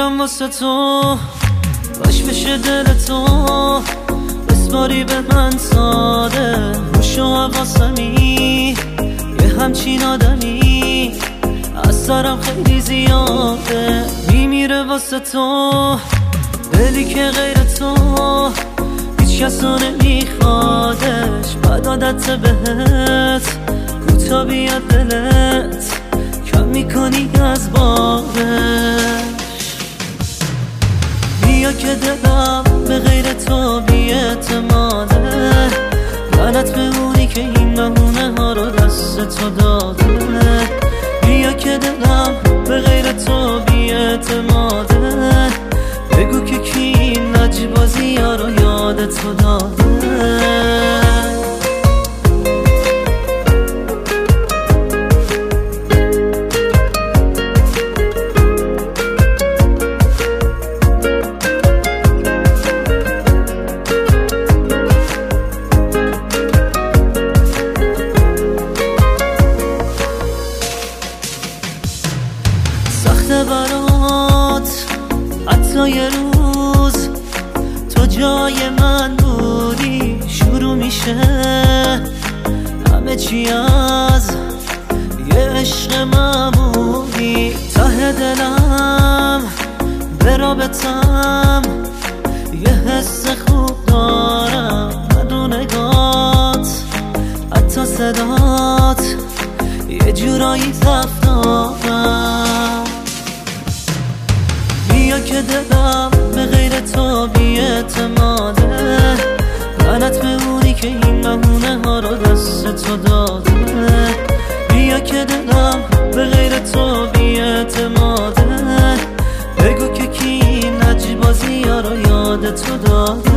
میمیرم واسه تو، باش بشه دل تو بسپاری به من ساده. روش و حواسمی یه همچین آدمی از سرم خیلی زیاده. میمیره واسه تو دلی که غیر تو هیچ کس رو نمیخوادش. بد عادت بهت کوتا بیاد دلت کم میکنی از بارش. بیا که دلم به غیر تو بی‌اعتماده، لعنت به اونی که این بهونه ها رو دست تو داده. بیا که دلم به غیر تو بی‌اعتماده، بگو که کی این لجبازی ها رو یاد تو داده. سخته برات حتی یه روز تو جای من بودی، شروع میشه همه چی از یه عشق معمولی. ته دلم به رابطم یه حس خوب دارم، من رو نگات حتی صدات یه جورایی تفت دارم. بیا که دلم به غیر تو بی‌اعتماده، لعنت به اونی که این بهونه ها رو دست تو داده. بیا که دلم به غیر تو بی‌اعتماده، بگو که کی این لجبازی ها رو یاد تو داده.